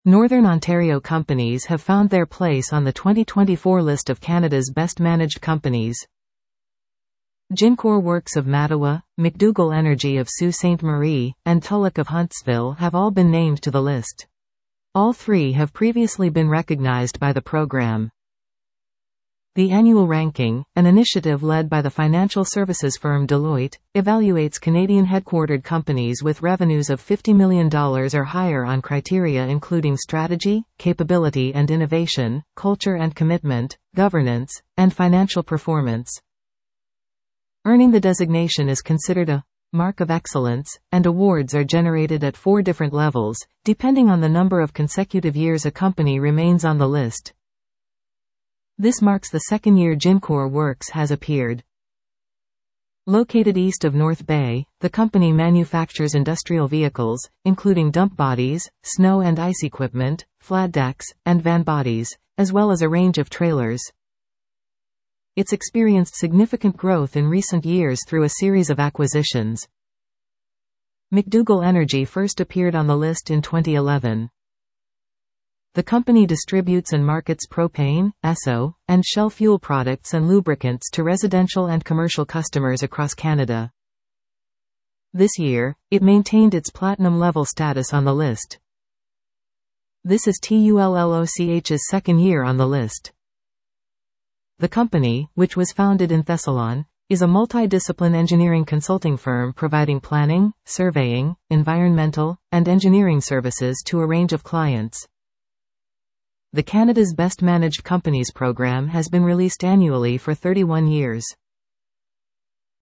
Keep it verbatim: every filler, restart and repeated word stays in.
Northern Ontario companies have found their place on the twenty twenty-four list of Canada's best-managed companies. Gincor Works of Mattawa, McDougall Energy of Sault Ste. Marie, and Tulloch of Huntsville have all been named to the list. All three have previously been recognized by the program. The annual ranking, an initiative led by the financial services firm Deloitte, evaluates Canadian-headquartered companies with revenues of fifty million dollars or higher on criteria including strategy, capability and innovation, culture and commitment, governance, and financial performance. Earning the designation is considered a mark of excellence, and awards are generated at four different levels, depending on the number of consecutive years a company remains on the list. This marks the second year Gincor Works has appeared. Located east of North Bay, the company manufactures industrial vehicles, including dump bodies, snow and ice equipment, flat decks, and van bodies, as well as a range of trailers. It's experienced significant growth in recent years through a series of acquisitions. McDougall Energy first appeared on the list in twenty eleven. The company distributes and markets propane, Esso, and Shell fuel products and lubricants to residential and commercial customers across Canada. This year, it maintained its platinum-level status on the list. This is TULLOCH's second year on the list. The company, which was founded in Thessalon, is a multidiscipline engineering consulting firm providing planning, surveying, environmental, and engineering services to a range of clients. The Canada's Best Managed Companies program has been released annually for thirty-one years.